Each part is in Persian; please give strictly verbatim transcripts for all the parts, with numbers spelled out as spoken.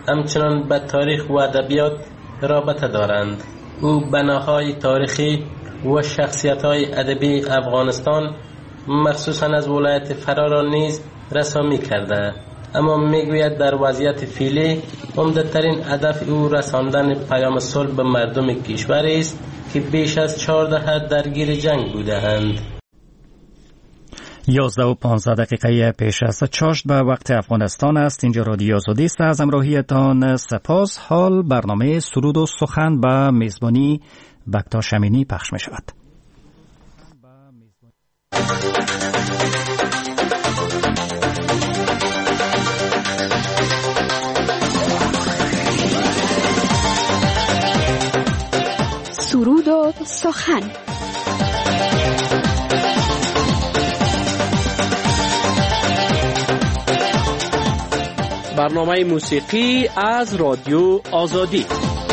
همچنان به تاریخ و ادبیات رابطه دارند. او بناهای تاریخی و شخصیت‌های ادبی افغانستان مخصوصاً از ولایت فرا را نیز رسامی کرده، اما میگوید در وضعیت فعلی عمده‌ترین هدف او رساندن پیام صلح به مردم کشوری است که بیش از چهار دهه درگیر جنگ بودند. یازده و پانزده دقیقه پیش از چاشت به وقت افغانستان است. اینجا رادیو آزادی است. از همراهیتان سپاس. حال برنامه سرود و سخن به میزبانی بکتاش امینی پخش می شود. سرود و سخن. برنامه موسیقی از رادیو آزادی.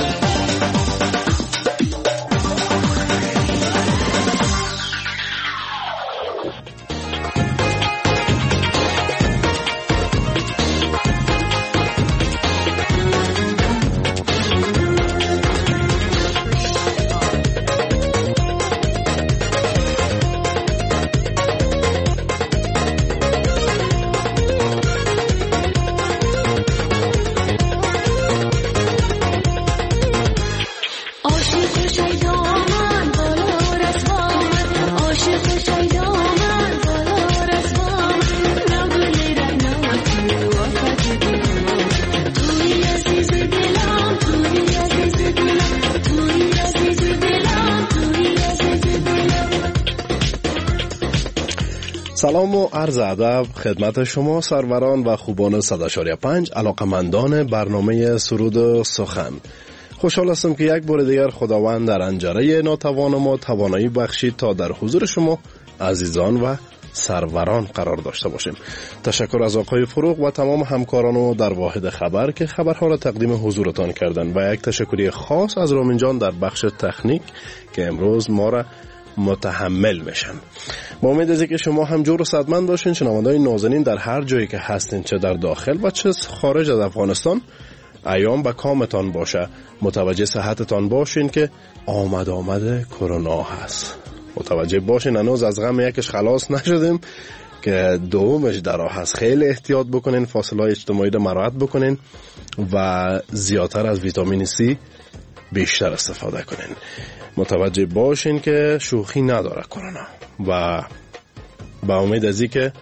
سلام و عرض ادب خدمت شما سروران و خوبان صد و چهار پنج علاقمندان برنامه سرود و سخن. خوشحال هستم که یک بار دیگر خداوند در انجره ناتوان ما توانایی بخشید تا در حضور شما عزیزان و سروران قرار داشته باشیم. تشکر از آقای فروغ و تمام همکارانو در واحد خبر که خبرها را تقدیم حضورتان کردند و یک تشکری خاص از رامین جان در بخش تکنیک که امروز ما را متحمل میشن. با امید از اینکه شما هم جور و صدمند باشین. شنوندگان نازنین در هر جایی که هستین، چه در داخل و چه خارج از افغانستان، ایام به کامتان باشه. متوجه صحتتان باشین که آمد آمد کرونا هست. متوجه باشین هنوز از غم یکش خلاص نشدیم که دومش در راه هست. خیلی احتیاط بکنین، فاصله اجتماعی را مراعات بکنین و زیادتر از ویتامین سی بیشتر استفاده کنین. متوجه باشین که شوخی نداره کرونا و با امید از اینکه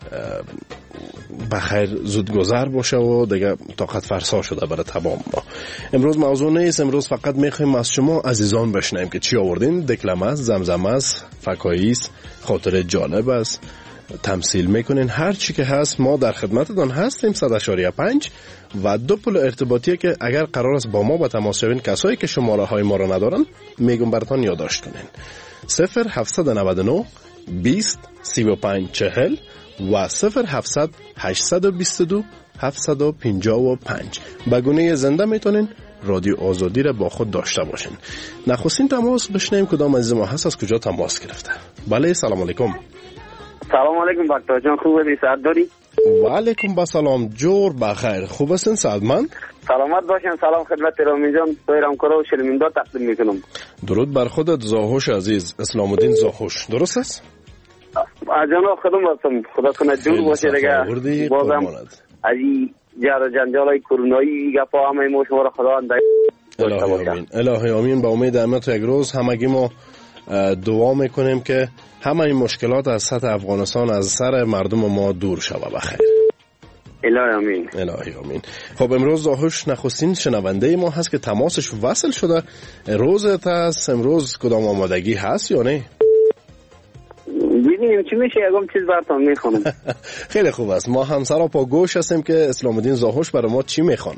بخیر زود گذر باشه و دیگه طاقت فرسا شده برای تمام ما. امروز موضوع نیست، امروز فقط میخوایم از شما عزیزان بشنویم که چی آوردین. دکلمه است، زمزمه است، فکایی است، خاطر جالب است، تمثیل میکنین، هر چی که هست ما در خدمتتان هستیم. صد و چهار پنج و دو پل ارتباطیه که اگر قرار است با ما به تماس شوین، کسایی که شماره های ما را ندارن میگم براتون یادداشت کنین. صفر هفت نه نه بیست سی و پنج چهل و صفر هفت هشت دو دو هفت پنج پنج. به گونه زنده میتونین رادیو آزادی را با خود داشته باشین. نخستین تماس بشنیم کدام عزیز ما هست، از کجا تماس گرفته. بله، سلام علیکم. سلام علیکم بکتا جان، خوبه؟ سعد داری؟ و علیکم بسلام، جور بخیر. خوب هستین سعدمند؟ سلامت باشین. سلام خدمت رامین جان، تویرم کرا و شرمنده تقدیم میکنم. درود بر خودت زاهوش عزیز، اسلام الدین زاهوش، درست است؟ جناب خودم هستم. خدا کنه جور باشه دیگه. بازم از این جر و جنجالای کرونایی گپا همه ما شما را خداوند الهی آمین. الهی آمین. با امید امت یک روز همگی ما دعا میکنیم که همه این مشکلات از سطح افغانستان از سر مردم ما دور شوه بخیر. الهی آمین. الهی آمین. خب امروز زاهوش نخستین شنونده ما هست که تماسش وصل شده. روزت هست امروز، کدام آمادگی هست یا نه؟ ببینیم چی میشه، یکم چیز براتون میخونم. خیلی خوب است. ما هم سرا پا گوش هستیم که اسلام الدین زاهوش برای ما چی میخونه.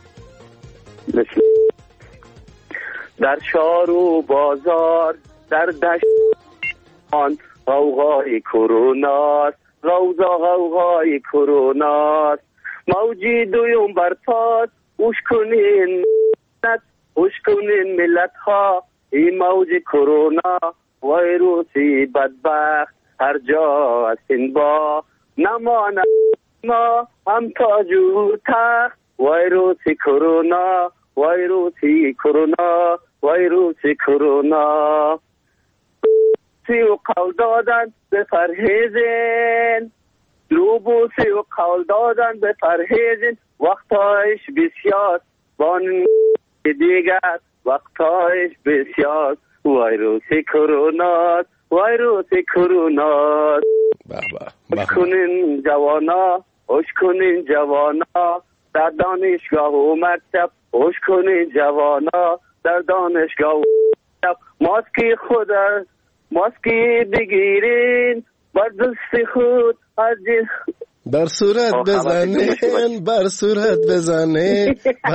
در شهر و بازار، در دشت آن غوغای کروناست، روزا غوغای کروناست، موجی دویم برپاست، اوش کنین ملت، اوش کنین ملت ها، این موج کرونا ویروسی بدبخت هر جا است این با نماند ما هم تاج و تخت، ویروس کرونا ویروس کرونا ویروس کرونا. سی و قول دادن به پرهیزین، دروبو سی و قول دادن به پرهیزین، وقتایش بسیار بان دیگر وقتایش بسیار. ویروس کرونا ویروس کرونا. خوش کنین جوانا خوش کنین جوانا در دانشگاه و مکتب، خوش کنین جوانا در دانشگاه و مکتب. ماسکی خود ماسکی بگیرین بر دست خود از بر صورت بزنین بر صورت بزنین.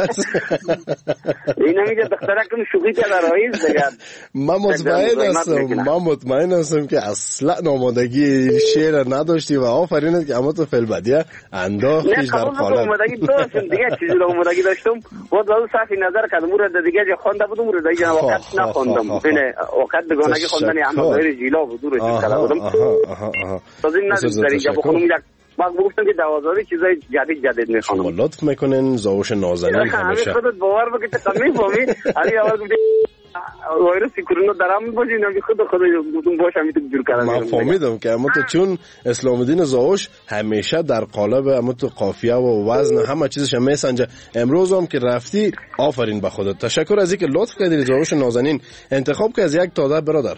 این همیشه دختره کنم شوخی که در رایز بگرد. من مطمئن هستم من مطمئن هستم که اصلا آمادگی شعر نداشتی و آفرینت که اما تو فلبدیه انداختیش در قالب. نه آمادگی داشتم دیگه، چیزی رو آمادگی داشتم باید باید صحفی نظر کردم. اون رو دیگه جا خونده بودم، رو دیگه وقت نخوندم. اینه وقت بگانگی خوندن اما غیر جیلا بود رو چیز کرده بودم. تازه این ندید در اینجا بخونم یک من گفتم که دوازده چیزای جدید جدید میخوام. شما لطف میکنین زاوش نازنین همیشه. همین خودت باور بکنی تو کمی فهمی. علی اول گفتی ویروس کرونا درام باشی، نه خود خود گفتم باشه همین تو جور کردم. من فهمیدم که اما تو چون اسلام الدین زاوش همیشه در قالب اما تو قافیه و وزن همه چیزش میسنجه. امروز هم که رفتی آفرین به خودت. تشکر از اینکه لطف کردی زاوش نازنین انتخاب که از یک تاده برادر.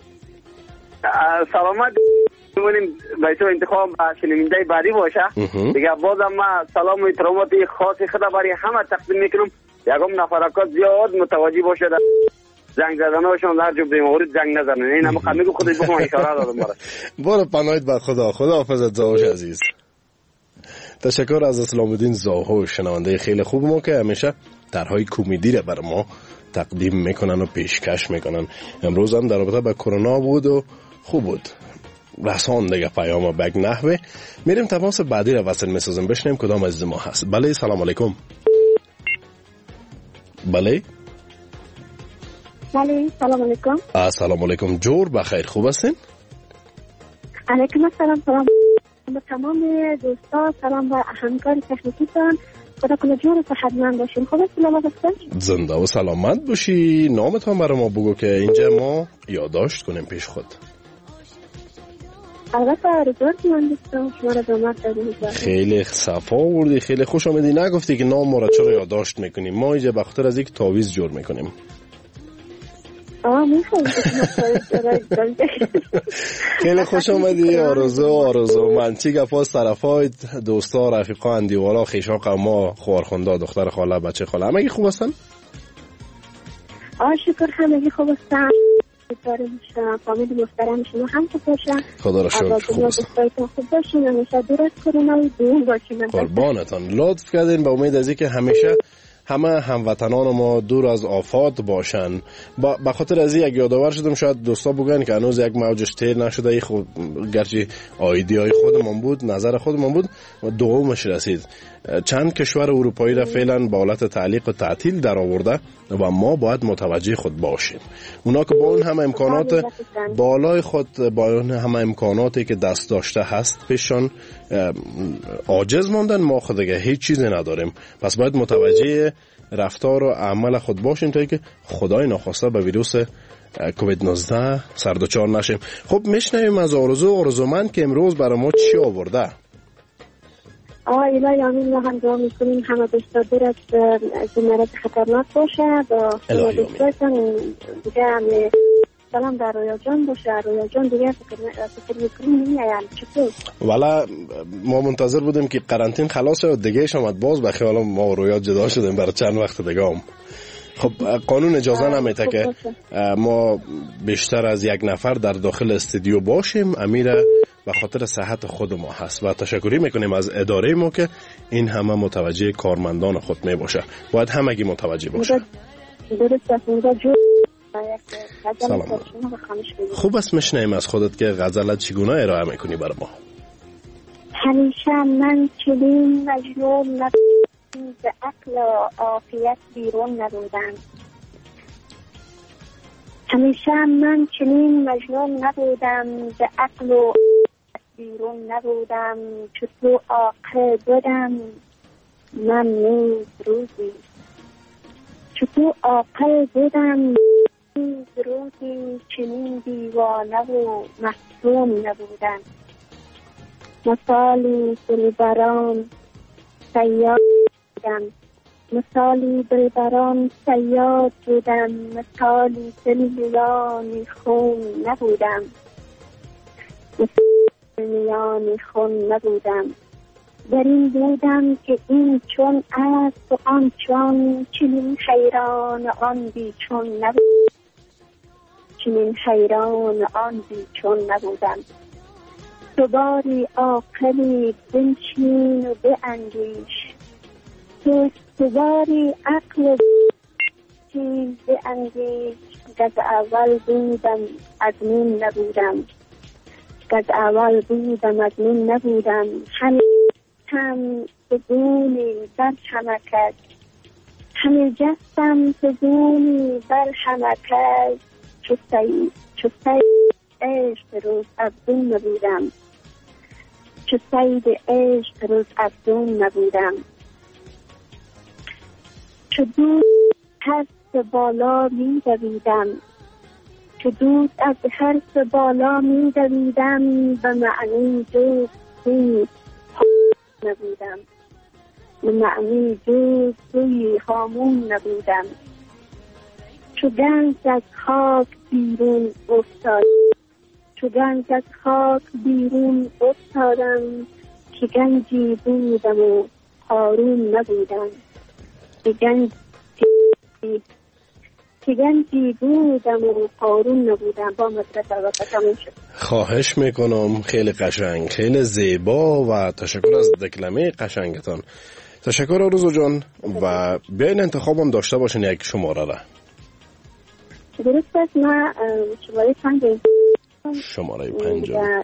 سلامت می‌مونیم به تو انتخاب شنونده بعدی باشه دیگه. بازم ما سلام و احترامات خاصی خدا برای همه تقدیم میکنم. یکم نفرکات زیاد متوجه باشه زنگ زدناشون در جبه مورد زنگ نزنن. این هم خمیگو خودش بخوام اشاره دادم برای برو پناهید به خدا. خدا حافظت زاوش عزیز. تشکر از اسلام الدین زاوش، شنونده خیلی خوب ما که همیشه طرحهای کمدی رو بر ما تقدیم میکنن و پیشکش میکنن. امروز هم در رابطه با کرونا بود و خوب بود رسان دیگه پیام بگ نحوه. میریم تماس بعدی رو وصل میسازم بشنیم کدام از ما هست. بله سلام علیکم. بله بله سلام علیکم. سلام علیکم جور بخیر خوب هستین؟ علیکم السلام. سلام به تمام دوستا، سلام به همکار تکنیکیتان. خدا کنه جور و صحتمند باشین. خوب سلامت هستین؟ زنده و سلامت باشی. نامتان برای ما بگو که اینجا ما یادداشت کنیم پیش خود. البته رزورت من دوستم شما را دامت داریم. خیلی صفا آوردی، خیلی خوش آمدی. نگفتی که نام ما را چرا یادداشت میکنیم. ما اینجا به خاطر از یک تعویض جور میکنیم. آه میخوام خیلی خوش آمدی. آرزو آرزو من چی گپاس طرفای دوستا رفیقا اندیوالا خیشا قوما خوارخوندا دختر خاله بچه خاله همگی خوب هستن؟ آه شکر همگی خوب هستن. داریم فامیل محترم شما هم خوب باشن. خدا را شکر خوب هستن. خوب باشین همیشه دور از کرونا و دور باشین. قربانتان. لطف کردین به امید از اینکه همیشه همه هموطنان ما دور از آفات باشن. با خاطر از این یک یادآور شدم شاید دوستا بگن که هنوز یک موجش تیر نشده. ای خود گرچه ایده های خودمون بود، نظر خودمون بود و دومش رسید. چند کشور اروپایی را فعلا با حالت تعلیق و تعطیل در آورده و ما باید متوجه خود باشیم. اونا که با اون همه امکانات بالای خود، با اون همه امکاناتی که دست داشته هست پیششان عاجز ماندن، ما خود دیگه هیچ چیزی نداریم. پس باید متوجه رفتار و عمل خود باشیم تا اینکه خدای ناخواسته به ویروس کووید نوزده سردوچار نشیم. خب میشنویم از آرزو آرزومند که امروز برای ما چی آورده. آه الهی آمین. ما هم دعا میکنیم همه دوستا دور از مرض خطرناک باشه. با شما دوستایتان دیگه همه سلام در رویا جان باشه. رویا جان دیگه فکر میکنیم نمیایم چطور؟ والا ما منتظر بودیم که قرنطین خلاص شد دیگه شماد باز به خیال ما رویا جدا شدیم برای چند وقت دیگه هم. خب قانون اجازه نمیده که ما بیشتر از یک نفر در داخل استودیو باشیم. امیره به خاطر صحت خود ما هست و تشکری میکنیم از اداره ما که این همه متوجه کارمندان خود می باشه. باید همگی متوجه باشه. سلام. خوب است میشنیم از خودت که غزلت چگونه ارائه میکنی برای ما. همیشه من چنین مجنون نبودم به عقل و عافیت بیرون نبودم. همیشه من چنین مجنون نبودم به عقل و بیرون نبودم. چطور عاقل بودم من نیز روزی. چو تو عاقل بودم نیز روزی، چنین دیوانه و محزون نبودم. مثالی دلبران صیاد بودم، مثالی دلبران صیاد بودم، مثالی دلیان خون نبودم، مثالی میان خون نبودم. در این بودم که این چون است و آن چون، چنین حیران آن بی چون نبودم، چنین حیران آن بی چون نبودم. تو باری عاقلی بنشین و باندیش، تو تو باری عقل چیز باندیش. از اول بودم ازمین نبودم، از اول بودم ازمین نبودم. همه هم فزونی بر حمکت، همه جستم فزونی بر حمکت. چو سید چو سید عشق روز افزون نبودم، چو سید عشق روز افزون نبودم. چو دود هر سه بالا می دویدم، چو دود از هر سه بالا می دویدم. به معنی جز سوی نبودم، به معنی جز سوی هامون نبودم. چو گنج از خاک بیرون افتاد، چو گنج از خاک بیرون افتادم. که گنجی بودم و قارون نبودم، که گنجی که گنجی بودم و قارون نبودم. با مدرسه البته تموم شد. خواهش میکنم، خیلی قشنگ، خیلی زیبا و تشکر از دکلمه قشنگتان. تشکر آرزو جان و بیاین انتخابم داشته باشین یک شماره را. درست است. من شماره پنج شماره پنجم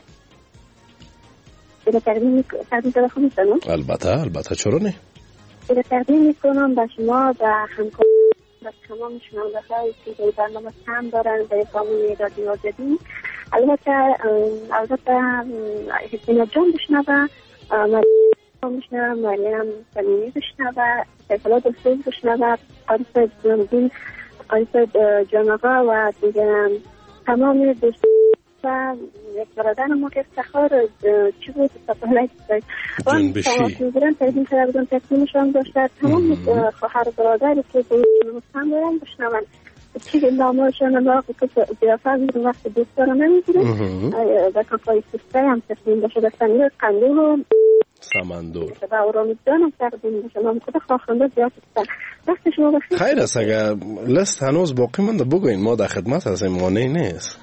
به تقدیم تقدیم میکنم. البته البته چرا نه. به تقدیم میکنم به شما و همکاران و تمام شنونده‌هایی که در برنامه هم دارن در برنامه رادیو آزادی. البته البته حسین جان بشنوه، مریم بشنوه، مریم سلیمی بشنوه، سیفالله دلسوز بشنوه، عارف جانبین، عارف جان آقا و دیگه تمام دوستان و یک برادر ما که افتخار چی بود سپاهلک داشت جن بشی بودن تقدیم کرده بودن تقدیمشان داشته. تمام خواهر برادری که به مستم دارن بشنون چی نامهشان الله که زیافه بیرون وقت دوست دارم نمیگیره و کافای سسته هم تقدیم باشه دستانی قندول و سمندور و اورامی جانم تقدیم باشه. نام کده خواهنده زیاد سسته. وقت شما بخیر. خیر است. اگر لست هنوز باقی منده بگوین، ما در خدمت هستیم، مانعی نیست.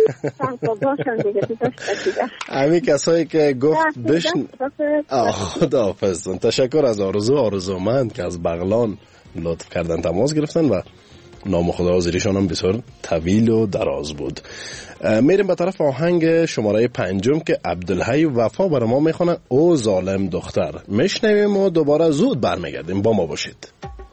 همین کسایی که گفت بشن خدا حافظتون. تشکر از آرزو آرزومند که از بغلان لطف کردن تماس گرفتن و نام خدا حاضریشان هم بسیار طویل و دراز بود. میریم به طرف آهنگ شماره پنجم که عبدالحی وفا برای ما میخونه او ظالم دختر. میشنویم و دوباره زود برمیگردیم. با ما باشید.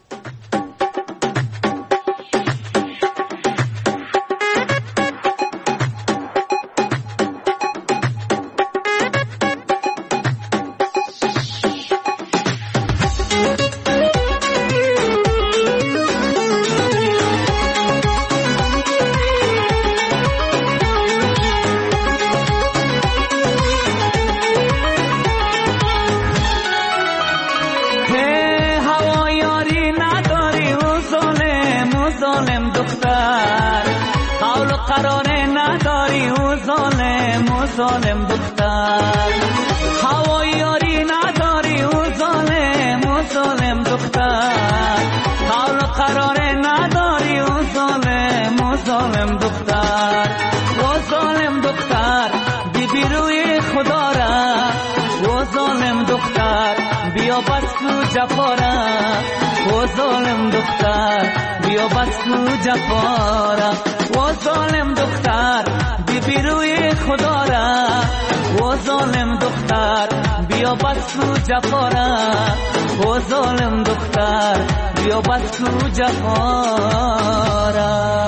ظالم دختر هوای یاری نداری او ظالم او ظالم دختر حال قرار نداری او ظالم او ظالم دختر او ظالم دختر بی روی خدا را او ظالم دختر بیا بس کو جفا را او ظالم دختر بیا بس کو جفا را او ظالم دختر بی روی خدا را او ظالم دختر بیا بس کو جفا را او ظالم دختر بیا بس کو جفا را.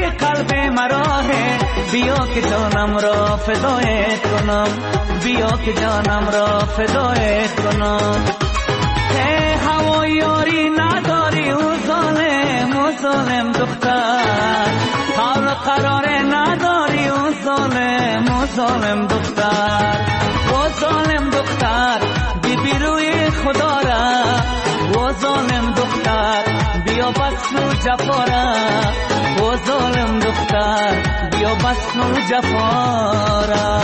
قلب مرا بیا که جانم را فدایت کنم بیا که جانم را فدایت کنم ای هوا یاری نداری او ظالم او ظالم دختر حال قرار نداری او ظالم او ظالم دختر او ظالم دختر بی بی روی خدا را او ظالم دختر بیا بس نو جفا را او ظالم دختر بیا بس نو جفا را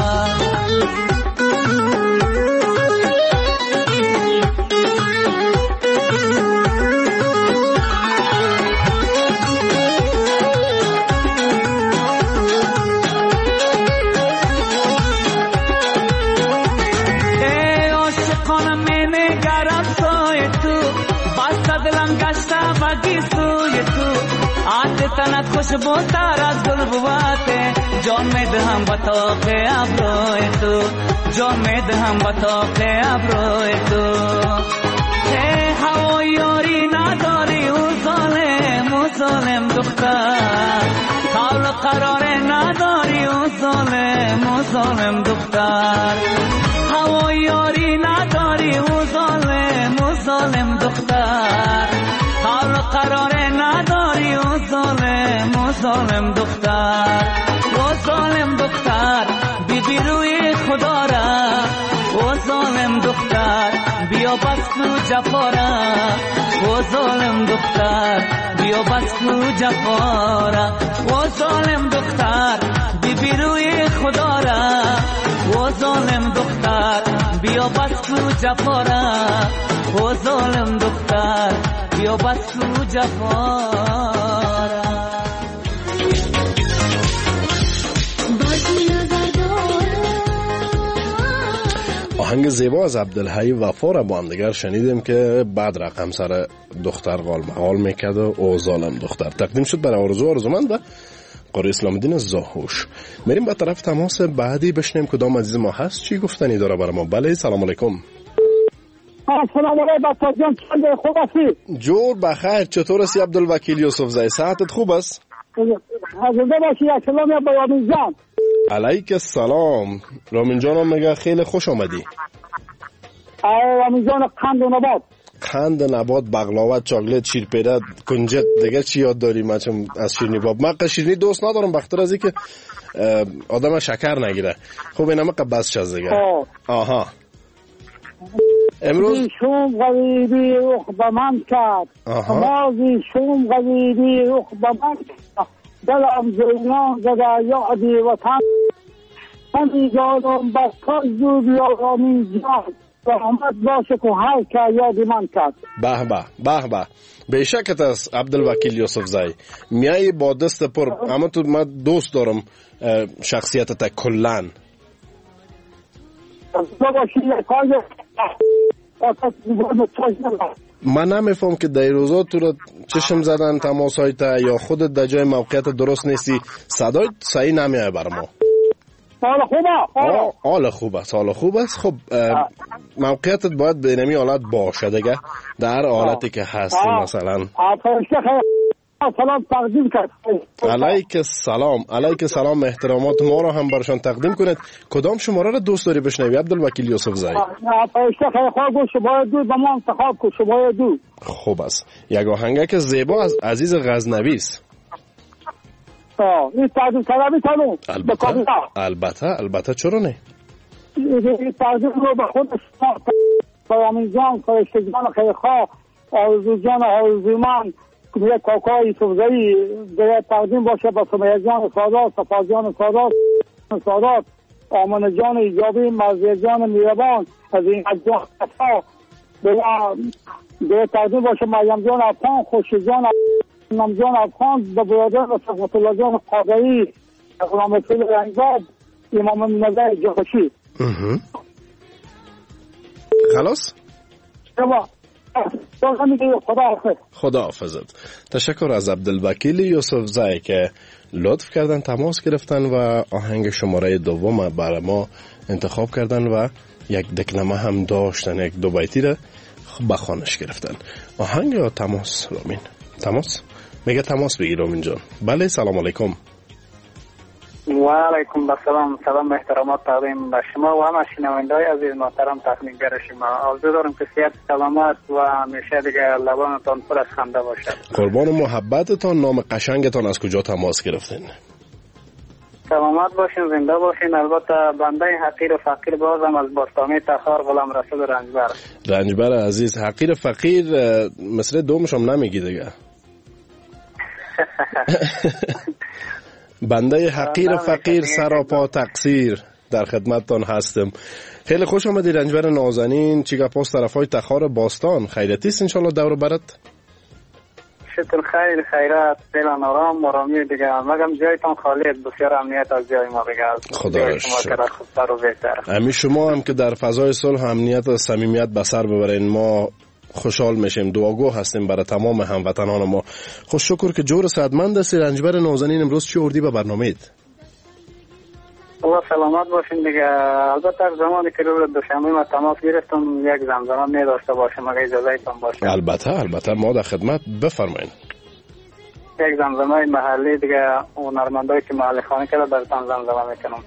تنت خوشبو تر از گل بواته جان می دهم با طاق ابروی تو جان می دهم با طاق ابروی تو ای هوا یاری نداری او ظالم او ظالم دختر حال قرار نداری او ظالم او ظالم دختر هوا یاری نداری او ظالم او ظالم دختر حال قرار نداری او ظالم او ظالم دختر او ظالم دختر بی بی روی خدا را او ظالم دختر بیا بس نو جفا را او ظالم دختر بیا بس نو جفا را او ظالم دختر بی بی روی خدا را او ظالم دختر بیا بس نو جفا را او ظالم دختر بیا بس نو جفا را آهنگ زیبا از عبدالحی وفا را با هم دیگر شنیدیم که بعد رقم سر دختر غال مغال میکرد و او ظالم دختر تقدیم شد برای آرزو آرزومند و قاری اسلام الدین زاهوش. میریم به طرف تماس بعدی بشنیم کدام عزیز ما هست چی گفتنی داره برای ما. بله سلام علیکم. سلام علیکم بچه جان چند خوب هستی؟ جور بخیر چطور هستی عبدالوکیل یوسف زی صحتت خوب است؟ حضرت باشی سلام با رامین جان. علیک السلام. رامین جانم میگه خیلی خوش آمدی. رامین جان قند و نبات قند نبات بغلاوت چاکلت شیرپیره کنجد دیگه چی یاد داری؟ من چون از شیرینی باب من شیرینی دوست ندارم بخاطر از اینکه آدم شکر نگیره. خب اینم قبض از دیگه. آها امروز شوم غریبی روح به من کرد مازی شوم غریبی روح به من کرد دلم زینان زده یادی وطن همی جانم بس کاش زود یا رامین جان رحمت باشه که هر که یادی من کرد. به به به به به شکت است عبدالوکیل یوسف زی میایی با دست پر اما تو من دوست دارم شخصیتت کلن من نمیفهم که در روزا تو رو چشم زدن تماس های تا یا خودت در جای موقعیت درست نیستی صدای صحیح نمیای بر ما. حال خوبه حال خوبه حال خوبه خب موقعیتت باید به نمی حالت باشه دیگه در حالتی که هستی مثلا. سلام تقدیم کرد. علیک السلام علیک السلام احترامات ما رو هم برشان تقدیم کنید. کدام شماره رو دوست داری بشنوی عبدالوکیل یوسف زی؟ پایشته خیلی خواه شماره دو به ما انتخاب کن شماره دو. خوب است یک آهنگک زیبا از عزیز غزنوی است. این تقدیم کردمی تانو البته البته البته چرا نه این تقدیم رو به خودش رامین جان فرشته جان خیلی خواه آرزو جان آرزو من یک کاکای یوسفزایی باید تقدیم باشه با سمیه جان سادات صفا جان سادات سادات آمن جان ایجابی مرزی جان میربان از این جان صفا باید تقدیم باشه مریم جان افغان خوشی جان نام جان افغان با برادر و صفت الله جان قادری غلام رسول رنگباب امام نظر جاخشی. خلاص؟ خدا حافظت. تشکر از عبدالوکیل یوسف زی که لطف کردن تماس گرفتن و آهنگ شماره دوم برای ما انتخاب کردن و یک دکنمه هم داشتن یک دو بیتی را بخوانش گرفتن. آهنگ یا تماس رامین؟ تماس؟ میگه تماس بگیرم اینجا. بله سلام علیکم. و علیکم السلام. سلام احترامات تقدیم به شما و همه شنونده‌های عزیز محترم تکنیکگر شما. آرزو دارم که صحت سلامت و همیشه دیگه لبانتان پر از خنده باشد. قربان محبتتان. نام قشنگتان از کجا تماس گرفتین؟ سلامت باشین، زنده باشین. البته بنده حقیر و فقیر بازم از باستانی تخار غلام رسول رنجبر. رنجبر عزیز. حقیر فقیر مثل دومش هم نمیگی دیگه. بنده حقیر فقیر سراپا تقصیر در خدمتتان هستم. خیلی خوش آمدی رنجبر نازنین. چی گپاس طرفای تخار باستان؟ خیرتیست انشالله دور برت؟ شکر خیر خیرات دلان آرام آرامی دیگه. مگم جایتان خالی بسیار امنیت از جای ما دیگه. خدا را شکر. امی شما هم که در فضای صلح امنیت و صمیمیت به سر ببرین ما خوشحال میشیم. دعاگو هستیم برای تمام هموطنان ما. خوش شکر که جور صحتمند هستی رنجبر نازنین. امروز چی اردی به برنامه‌ات؟ الله سلامت باشین دیگه. البته از زمانی که روز دوشنبه ما تماس گرفتم یک زمزمه می داشته باشم اگه اجازه ایتان باشه. البته البته ما در خدمت. بفرمایید. یک زمزمه محلی دیگه هنرمندایی که محلی خانه کرده براتون زمزمه میکنم.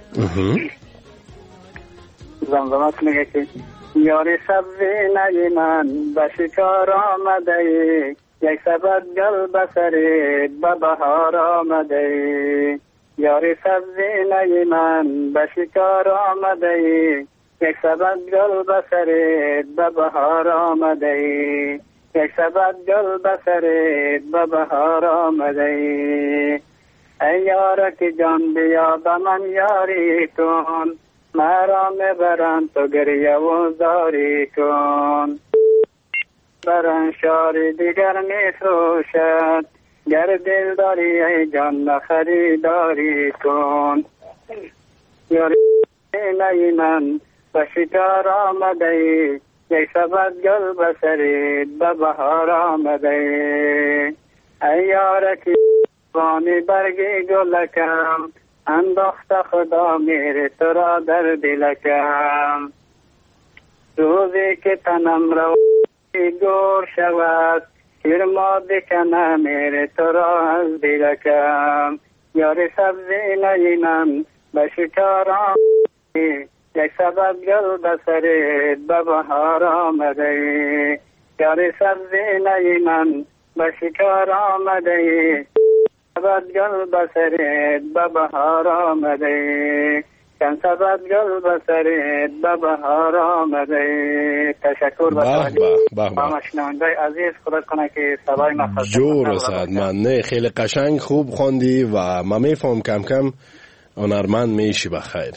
زمزمه میگه که یاری سبزی نی من به شکار آمده ای، یک سبد گل بسری به بهار آمده ای. یاری سبزی نی من به شکار آمده ای، یک سبد گل بسری به بهار آمده ای. یک سبد گل بسری به بهار آمده ای. ای یار که جان بیا به من یاری کن، مرا میبرن تو گریه و زاری کن. برن شاری دیگر میفروشد، گر دل داری ای جان خریداری کن. یاری نی من به شکار آمده ای، یک سبد گل بسرید به بهار آمده ای. ای یارکی بانی برگی گلکم، انداخت خدا میره تو را در دلکم. روزی که تنم رو گور شود، کرما بکنه میره تو را از دلکم. یاری سبزی نی من به شکار آمده، یک سبد گل بسرید به بهار آمده ای. یاری سبزی نی من به شکار آمده ای، سبد گل بسرید به بهار آمده ای. کن سبد گل بسرید به بهار آمده ای. تشکر به با شنونده عزیز. خدا کنه که صدای ما جور رسد. من نه خیلی قشنگ خوب خواندی و من میفهم کم کم هنرمند میشی. بخیر.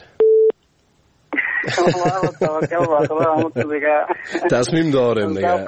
تصمیم داریم دیگه.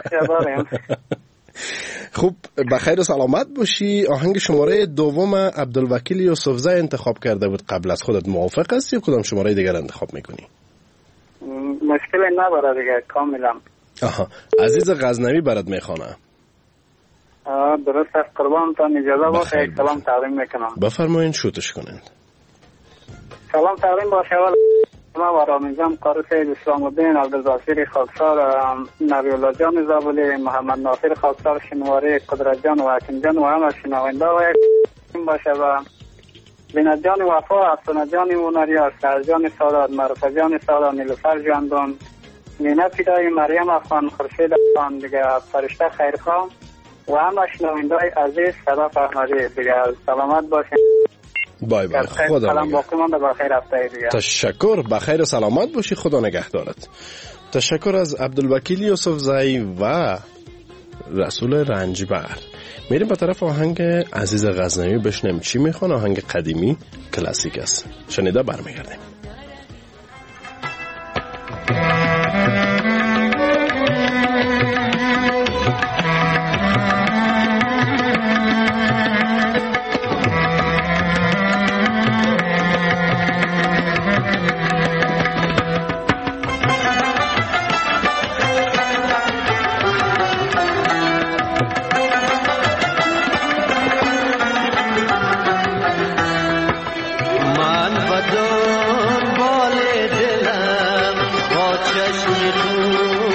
خوب بخیر و سلامت باشی. آهنگ شماره دوم عبدالوکیل یوسفزی انتخاب کرده بود. قبل از خودت موافق هستی یا کدام شماره دیگر انتخاب میکنی؟ مشکل نداره دیگه کاملا. آها. عزیز غزنوی برات میخوانه. درست است. قربانتان اجازه باشه یک سلام تقدیم میکنم. بفرمایین شوتش کنین. سلام تقدیم باشه ما و رامینجان قاری سید اسلام الدین عبدالباصری خاکسار، نبی الله جان زابلی، محمد ناصر خاکسار شنواری، قدرت جان و حکیم جان و همه شنونده و یک باشه و بینت جان وفا، افسانه جان مونریار، سر جان سادات، معروفه جان سادات، نیلوفر جاندون، مینه پیدای مریم افغان، خورشید افغان دیگه، فرشته خیرخواه و همه شنونده عزیز صدف احمدی دیگه. سلامت باشین. بای بای. خدا نگهدارت. تشکر. بخیر و سلامت باشی. خدا نگهدارت. تشکر از عبدالوکیل یوسفزی و رسول رنجبر. میریم به طرف آهنگ عزیز غزنوی بشنیم چی میخوان. آهنگ قدیمی کلاسیک است. شنیده برمیگردیم.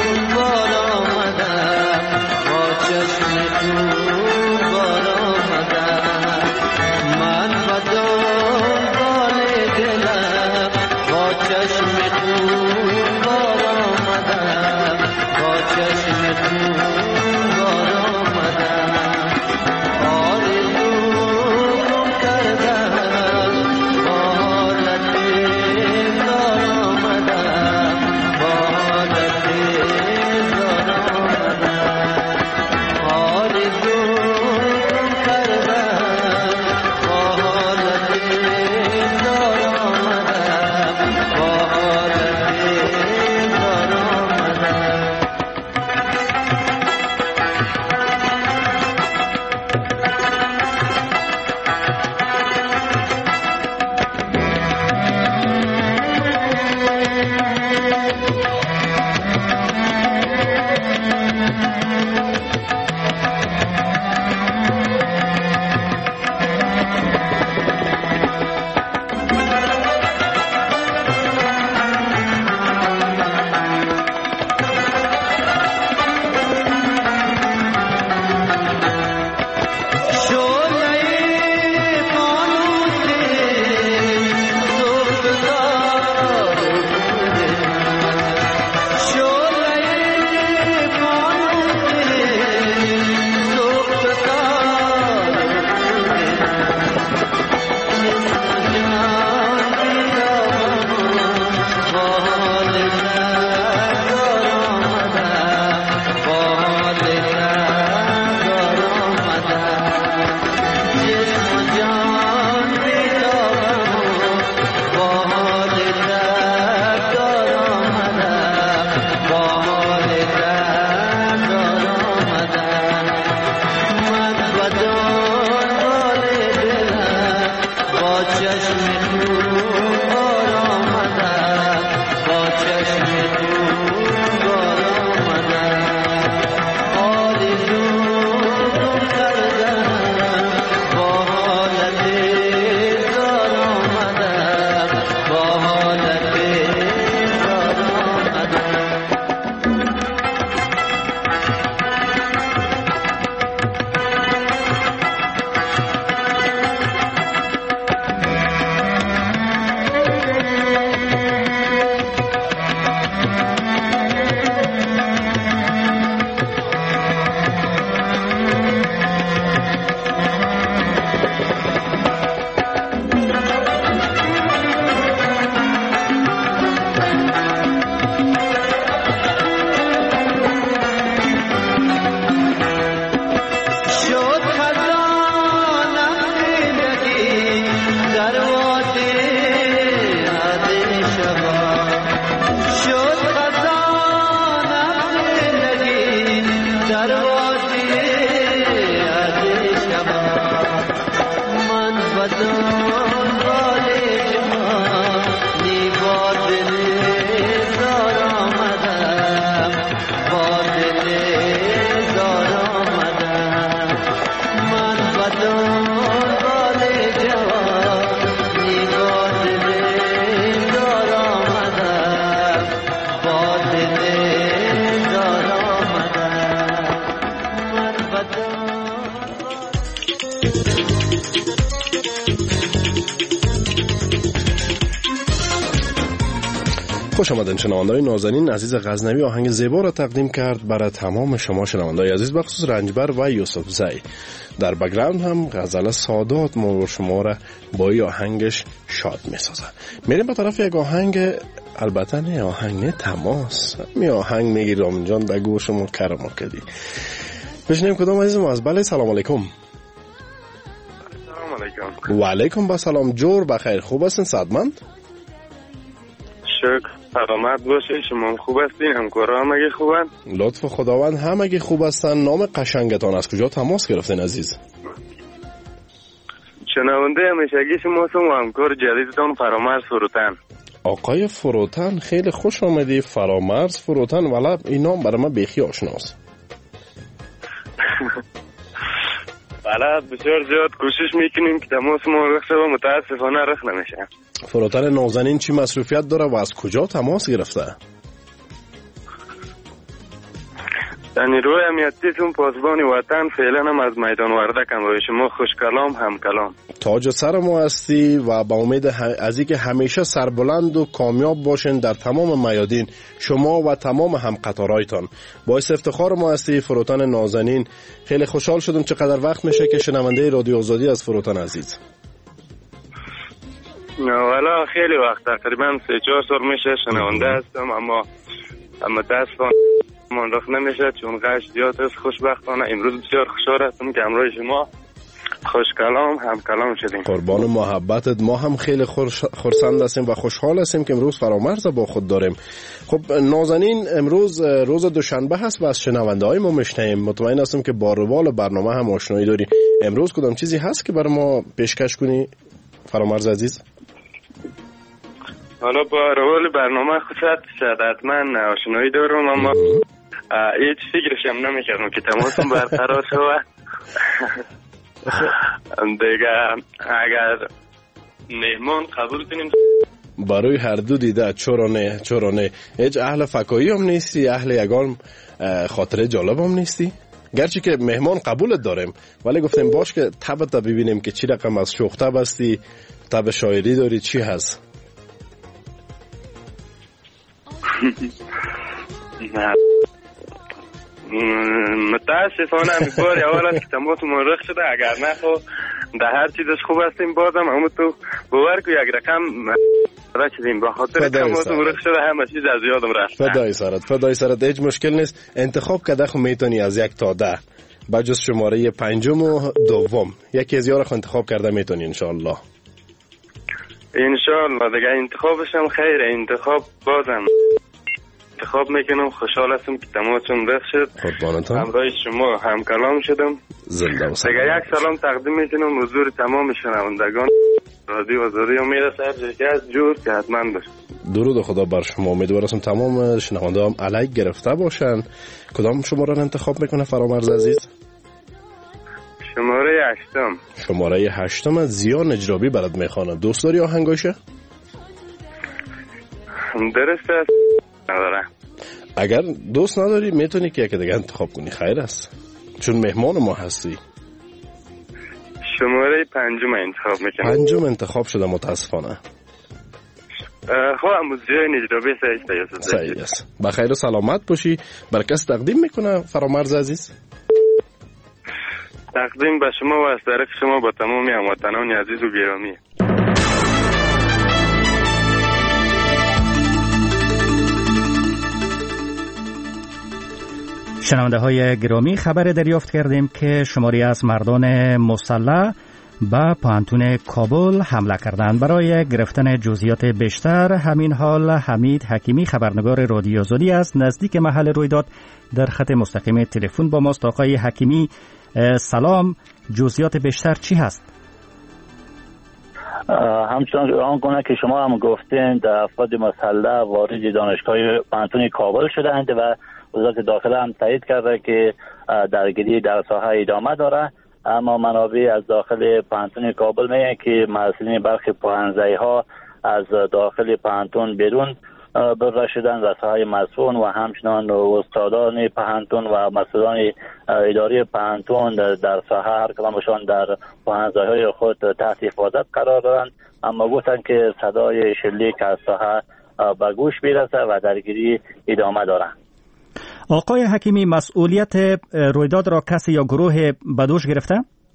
بار آمدم با چشم تو بار آمدم خوش آمدین شنونده‌های نازنین. عزیز غزنوی آهنگ زیبا را تقدیم کرد برای تمام شما شنونده‌های عزیز، بخصوص رنجبر و یوسف زی. در بک‌گراند هم غزل سادات ما شما را با این آهنگش شاد می‌سازه. میریم به طرف یک آهنگ، البته نه آهنگ نه تماس، می آهنگ میگی رامین جان در گوش ما کرم کردی. بشنیم کدام عزیز ما از. بله سلام علیکم. سلام علیکم. و علیکم با سلام. جور بخیر، خوب هستین صدمند؟ شکر، سلامت باشه. شما خوب هستین؟ همکارا هم اگه خوبن؟ لطف خداوند هم اگه خوب هستن. نام قشنگتان از کجا تماس گرفتین عزیز؟ شنونده همیشگی شما هستم و همکار جدیدتان فرامرز فروتن. آقای فروتن خیلی خوش آمدی. فرامرز فروتن، ولی این نام برای من بیخی آشناست. بله بسیار زیاد کوشش میکنیم که تماس ما رخ شد و متاسفانه رخ نمیشه. فروتن نازنین چی مصروفیت داره و از کجا تماس گرفته؟ در نیروی امنیتیتون پاسبان وطن، فعلا هم از میدان وردک هم روی شما خوش کلام هم کلام. تاج سر ما هستی و با امید از اینکه همیشه سربلند و کامیاب باشین در تمام میادین، شما و تمام هم قطارایتان. باعث افتخار ما هستی فروتن نازنین. خیلی خوشحال شدم. چقدر وقت میشه که شنونده رادیو آزادی از فروتن عزیز؟ والا خیلی وقت، تقریبا سه چهار سال میشه شنونده هستم، اما اما متاسفانه من رخ نمیشه چون غش زیاد است. خوشبختانه امروز بسیار خوشحال هستم که همراه شما خوش کلام هم کلام شدیم. قربان محبتت. ما هم خیلی خرسند هستیم و خوشحال هستیم که امروز فرامرز با خود داریم. خب نازنین، امروز روز دوشنبه هست و از شنونده های ما میشنیم. مطمئن هستم که با روال برنامه هم آشنایی داری. امروز کدام چیزی هست که برای ما پیشکش کنی فرامرز عزیز؟ حالا با روال برنامه خودت شاید حتما آشنایی دارم، اما هیچ فکرش هم نمیکردم که تماسم برقرار شود. دیگه اگر مهمان قبول کنیم برای هر دو دیده. چرا نه چرا نه. هیچ اهل فکایی هم نیستی؟ اهل یگان خاطره جالب هم نیستی؟ گرچه که مهمان قبولت داریم، ولی گفتیم باش که تبت ببینیم که چی رقم از شوخ تب هستی، تب شاعری داری، چی هست؟ نه متاسفانه همیبار اول است که تماس مرخ شده. اگر نه خب در هر چیزش خوب هستیم. بازم همون تو باور که یک رقم را چیزیم به خاطر تماس مرخ شده همه چیز از یادم رفت. فدای سرت فدای سرت. هیچ مشکل نیست. انتخاب کده خب میتونی از یک تا ده بجز شماره پنجم و دوم یکی از یارا انتخاب کرده میتونی انشاءالله. انشاءالله دیگه انتخابش هم خیره. انتخاب بازم انتخاب میکنم. خوشحال هستم که تماسم رخ شد. قربانتان. همراه شما هم کلام شدم. زنده و سلام. دیگه یک سلام تقدیم میکنم حضور تمام شنوندگان رادیو آزادی امید هر جایی که از جور که حتما باشه. درود خدا بر شما. امیدوارم تمام شنونده هم علیک گرفته باشن. کدام شماره رو انتخاب میکنه فرامرز عزیز؟ شماره هشتم. شماره هشتم از زیا نجرابی برات میخوانه. دوست داری آهنگاشه؟ درسته است. نداره. اگر دوست نداری میتونی که یک دیگه انتخاب کنی، خیر است، چون مهمان ما هستی. شماره پنجم انتخاب میکنم. پنجم انتخاب شده متاسفانه. خب موزیای نجرابی سعید است. صحیح است. بخیر و سلامت باشی. بر کس تقدیم میکنه فرامرز عزیز؟ تقدیم به شما و از طرف شما با تمامی هموطنان عزیز و گرامی. شنونده های گرامی، خبر دریافت کردیم که شماری از مردان مسلح به پانتون کابل حمله کردند. برای گرفتن جزئیات بیشتر همین حال حمید حکیمی خبرنگار رادیو آزادی است نزدیک محل رویداد در خط مستقیم تلفن با ماست. آقای حکیمی سلام، جزئیات بیشتر چی هست؟ همچنان آنگونه که شما هم گفتین افراد مسلح وارد دانشگاه پانتون کابل شدند و وزارت داخله هم تایید کرده که درگیری در ساحه ادامه داره، اما منابع از داخل پانتون کابل میگن که مسئولین برخی پوهنځی‌ها از داخل پانتون بیرون برده شدند و ساحه مسئول و همچنان استادان پانتون و مسئولان اداری پانتون در ساحه هر کدامشان در پوهنځی‌های خود تحت حفاظت قرار دارند، اما گفتن که صدای شلیک از ساحه به گوش میرسه و درگیری ادامه دارند. آقای حکیمی، مسئولیت رویداد را کسی یا گروه به دوش گرفته؟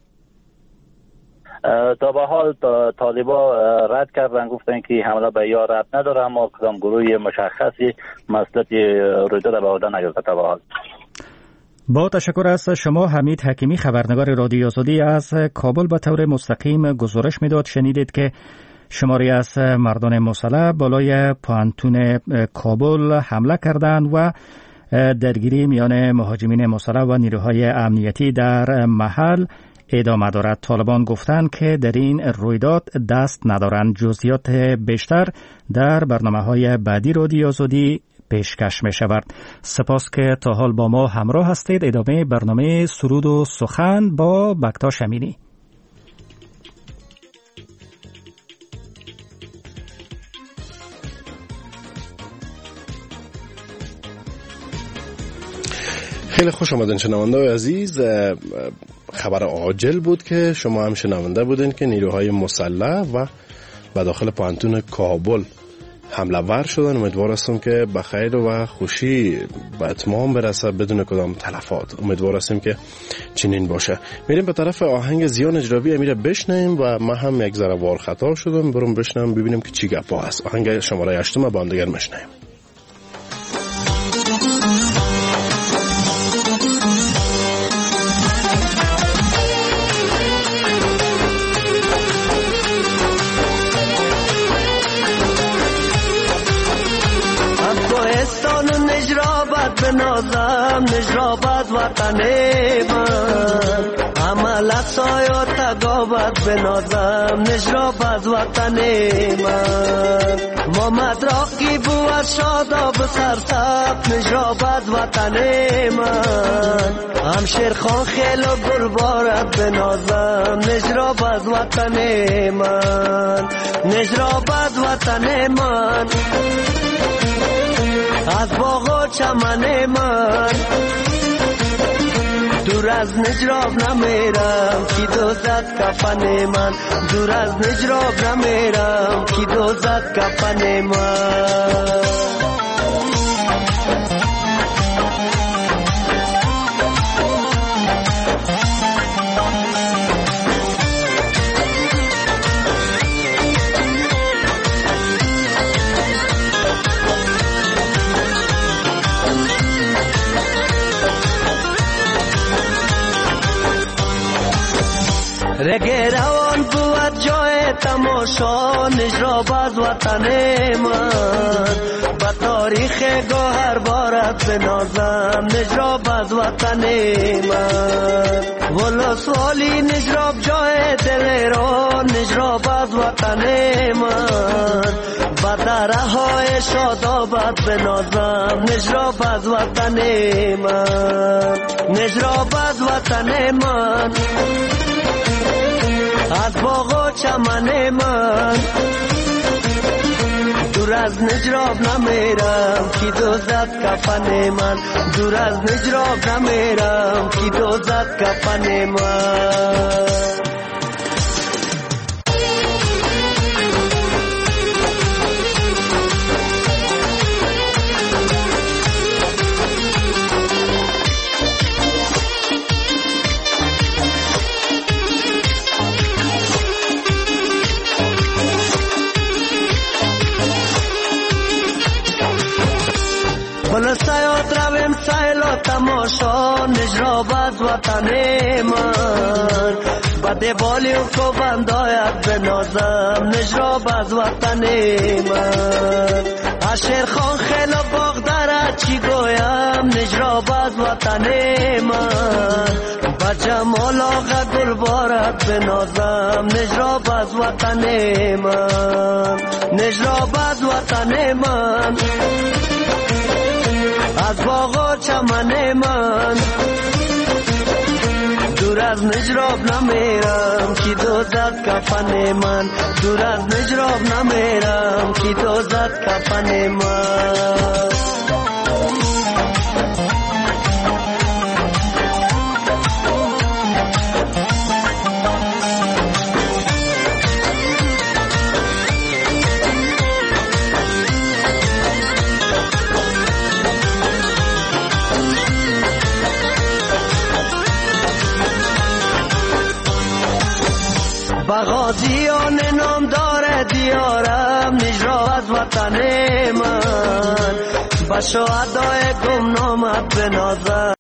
تا به حال طالبا رد کردن، گفتن که حمله به یا رد نداره، اما کدام گروه مشخصی مسئولیت رویداد به عهده نگرفته تا به حال. با تشکر از شما حمید حکیمی خبرنگار رادیو آزادی از کابل به طور مستقیم گزارش میداد. شنیدید که شماری از مردان مسلح بالای پانتون کابل حمله کردند و درگیری میان مهاجمین مسلح و نیروهای امنیتی در محل ادامه دارد. طالبان گفتند که در این رویداد دست ندارند. جزئیات بیشتر در برنامه‌های بعدی رادیو آزادی پیشکش می شود. سپاس که تا حال با ما همراه هستید. ادامه برنامه سرود و سخن با بکتاش امینی. خیلی خوش آمدین شنونده عزیز. خبر عاجل بود که شما هم شنونده بودین که نیروهای مسلح و به داخل پانتون کابل حمله ور شدن. امیدوار هستم که به خیر و خوشی به اتمام برسه بدون کدام تلفات. امیدوار هستیم که چنین باشه. میریم به طرف آهنگ زیا نجرابی امیره بشنیم و من هم یک ذره وار خطا شدم، برام بشنم ببینیم که چی گپا هست. آهنگ شماره هشتم با هم دیگر میشنیم. بنازم نجرابت وطن من، عملت سایت تگابت بنازم نجرابت وطن من، محمد راقی بو از شاداب سرسب نجرابت وطن من، همشیر خان خیل و گلبارت بنازم نجرابت وطن من، نجرابت وطن من، از باغ و چمن من، دور از نجراب نمیرم کی دوزد کفن من، دور از نجراب نمیرم کی دوزد کفن من. رگ روان بود جای تماشا نجراب از وطن من با تاریخ گوهر بارد بنازم نجراب از وطن من ولو سوالی نجراب جای دل را نجراب از وطن من با دره های شادابت بنازم نجراب از وطن من نجراب از وطن من از باغ و چمن من دور از نجراب نمیرم کی دوزد کفن من دور از نجراب نمیرم کی دوزد کفن من بل سیاد رویم سیل و تماشا نجراب از وطن من بده بالی و کو بنداید بنازم نجراب از وطن من اشیر خان خیل و باغ دارد چی گویم نجراب از وطن من با جمال آقا گل بارد بنازم نجراب از وطن من نجراب از وطن من از باغ و چمن من دور از نجراب نمیرم کی دوزد کفن من دور از نجراب نمیرم کی دوزد کفن من غازیان نام داره دیارم نجراب از وطن من با شهدای گمنامت بنازم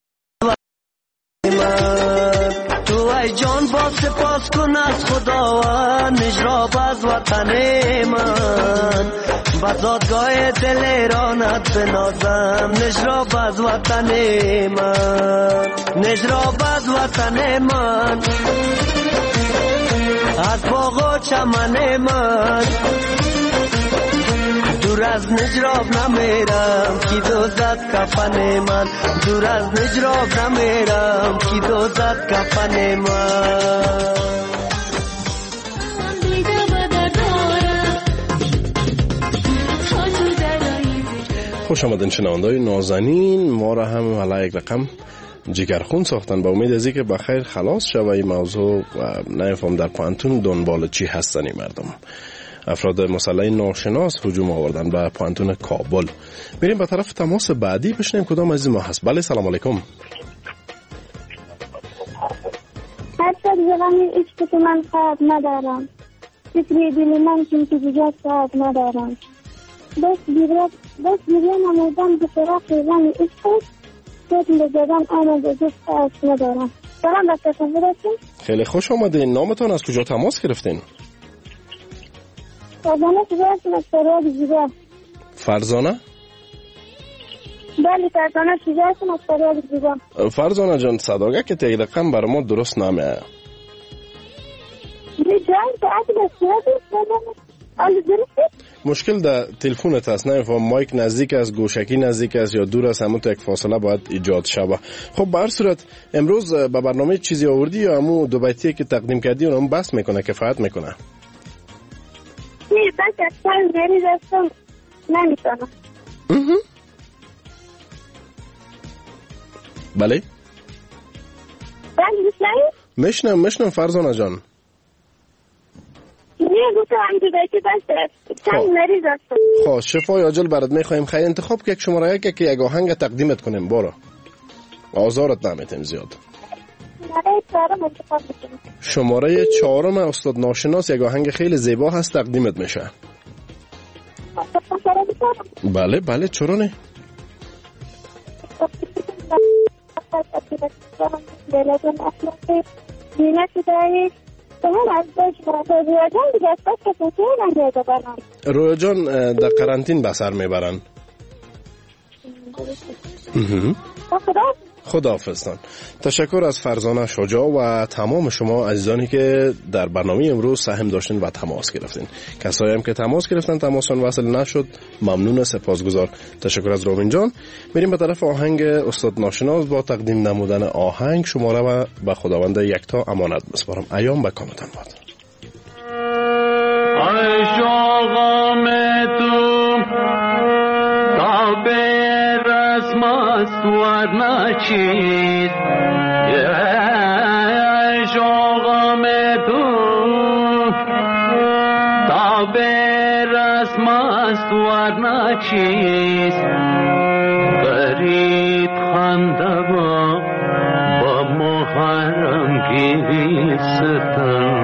من تو ای جان با سپاس کن از خداوند نجراب از وطن من با زادگاه دل ایرانت بنازم نجراب از وطن من نجراب از وطن من از باغ و چمن من دور از نجراب نمیرم کی دوزد کفن من دور از نجراب نمیرم کی دوزد کفن من خوش آمدین شنونده‌های نازنین ما را هم حالا یک رقم جگرخون ساختن با امید از اینکه بخیر خلاص شوه این موضوع و نفهم در پانتون دنبال چی هستن این مردم. افراد مسلح ناشناس هجوم آوردن به پانتون کابل. میریم به طرف تماس بعدی بشنیم کدام عزیز ما هست. بله سلام علیکم. حتی زبانی عشق که من خواب ندارم فکری دل من چون که بجا خواب ندارم بس بیرد بس بیرد نمودن به طرف زن عشق خودم بزدن آمده جست عشق ندارم. سلام بسته کنید. خیلی خوش آمدین. نامتان از کجا تماس گرفتین؟ فرزانه شجاعتون از فریاد زیبا. فرزانه؟ بله فرزانه شجاعتون از فریاد زیبا. فرزانه جان صداگه که تیل رقم بر ما درست نمی آیا. جان ساعتی بسیار درست مشکل در تلفونت است نمیفهم مایک نزدیک است گوشکی نزدیک است یا دور است همون تا یک فاصله باید ایجاد شود. خب به هر صورت امروز به برنامه چیزی آوردی یا همون دو بیتی که تقدیم کردی اونم بس میکنه کفایت میکنه؟ نه بس اصلا مریض هستم نمیتونم. بله بله میشنم میشنم میشنم فرزانه جان. نه گفتم همینجا بیتی بس چند مریض هستم. خب شفای عاجل برات میخوایم. خیلی انتخاب که یک شماره یک که یک آهنگ تقدیمت کنیم بارا آزارت نمیتیم زیاد. شماره چهارم انتخاب میکنم. شماره چهارم استاد ناشناس یک آهنگ خیلی زیبا هست تقدیمت میشه. بله بله چرا نه؟ دلتون اخلاقی دینه شدهی رویا جان در قرنطین به سر میبرن. خداحافظتان. تشکر از فرزانه شجاع و تمام شما عزیزانی که در برنامه امروز سهم داشتین و تماس گرفتین. کسایی هم که تماس گرفتن تماسشون وصل نشد ممنون، سپاسگزار. تشکر از روبین جان. میریم به طرف آهنگ استاد ناشناس با تقدیم نمودن آهنگ. شماره و به خداوند یکتا امانت بسپارم. ایام به کامتان باد. ای شوقم تو تا به رسم است ورنه چیست، ای شوقم تو تا به رسم است ورنه چیست، برید خنده با با محرم گیستم،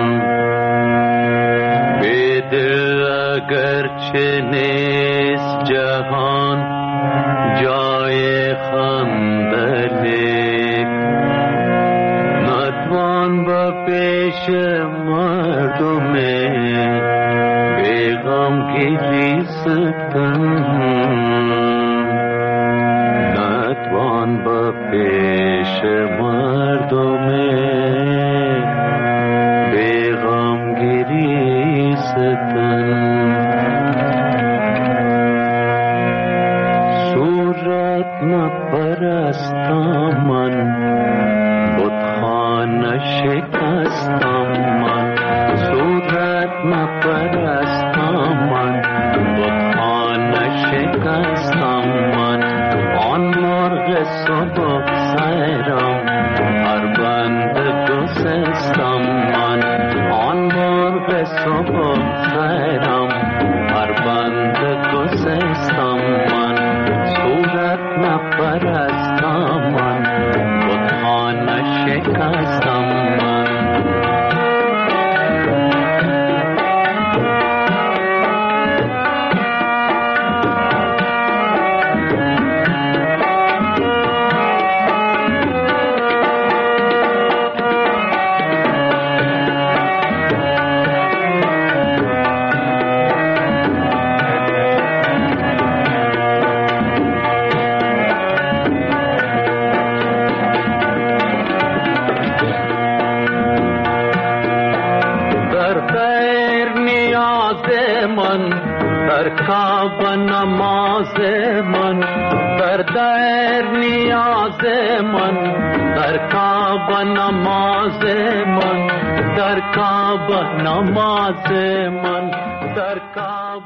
اگرچه نیست جهان جای خندنی، نتوان با پیش مردم بیغم گریستن، نتوان با پیش مردم بیغم گریستن. نپرستم من بتخانه شکستم من، صورت نپرستم من بتخانه شکستم من، آن مرغ صبح سیرم هر بند گسستم من، آن مرغ صبح سیرم هر بند گسستم من، نپرستم من بتخانه شکستم من. در کعبه نماز من، در در نیاز من، در کعبه نماز من، در کعبه نماز من، در کعبه